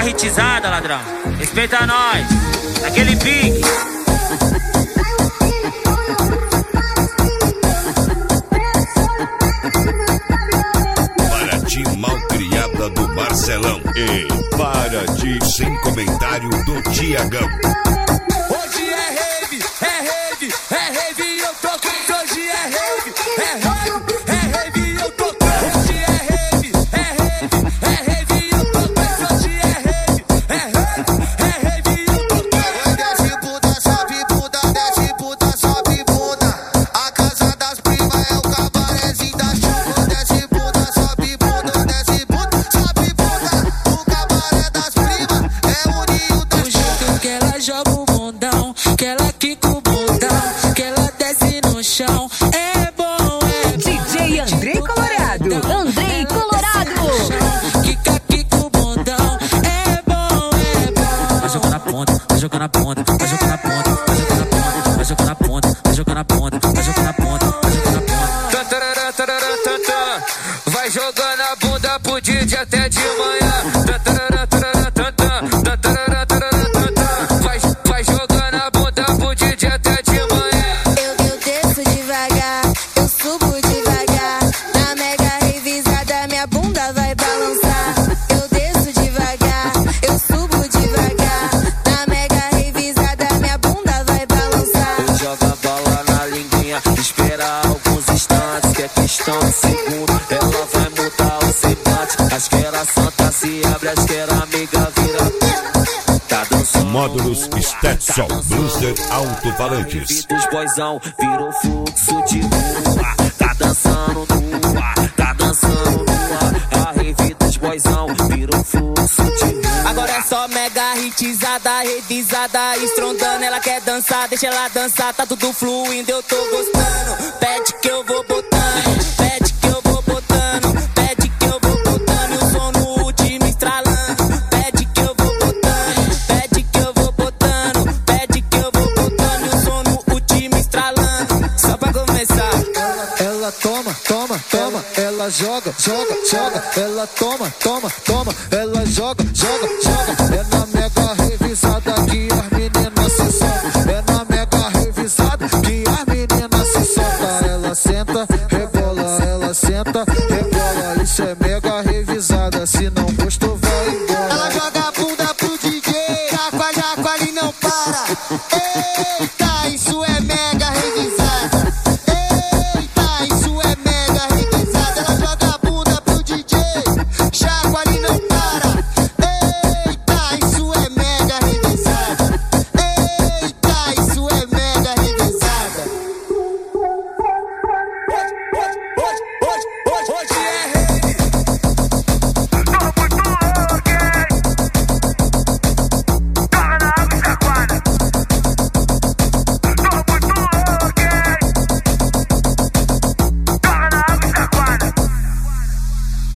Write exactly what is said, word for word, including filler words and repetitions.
mega hitizada, ladrão. Respeita nós, naquele pique. Paraty malcriada do Marcelão e Paraty sem comentário do Tiagão. Hoje é rave, é rave, é rave e eu tô com. Hoje é rave, é rave, é rave e eu tô com. Hoje é rave, é rave, é rave e eu tô com. Hoje é rave, é rave, é rave e eu tô com. Desce puta, sobe puta, desce puta, sobe puta. A casa das primas é o cabarezinho da chuva. Desce puta, sobe puta, desce puta, sobe puta. O cabaré das primas é o ninho da chuva. O jeito que ela joga o bundão, que ela quica o bundão, que ela desce no chão, é bom, é D J Andrei Colorado, Andrei Colorado. Quica, quica o bundão, é bom, é bom. Vai jogando na ponta, vai jogando na ponta, vai jogando na ponta, vai jogando na ponta, vai jogando na ponta, vai jogando na ponta, vai jogando na ponta, vai jogando na ponta. Tan, tarará, tarará, tan, tan. Vai jogando a bunda pro D J até de manhã. Tan, tarará, tarará, tan, tan. Tan, tarará, tarará, tan, tan. Vai, vai jogando a bunda pro D J até de manhã. Eu, eu desço devagar, eu subo devagar. Na mega revisada minha bunda vai balançar. Eu desço devagar, eu subo devagar. Na mega revisada minha bunda vai balançar. Joga a bola na linguinha, espera alguns instantes, que é questão de segundo. Ela vai mudar o semblante. Acho que era santa, se abre, acho que era amiga, vira. Tá dançando. Módulos Stetson Bluster Alto-Falantes. Dos boizão, virou fluxo de rua. Tá dançando nua, tá dançando nua. A rave dos boizão, virou fluxo de rua. Agora é só mega hitizada, revisada, estrondando. Ela quer dançar, deixa ela dançar, tá tudo fluindo, eu tô gostando. Pede que eu vou botando, pede que eu vou botando, pede que eu vou botando. E o som no último estralando. Pede que eu vou botando, pede que eu vou botando, pede que eu vou botando. E o som no último estralando. Só pra começar. Ela toma, toma, toma, ela joga, joga, joga. Ela toma, toma, toma, ela joga, joga, joga. É na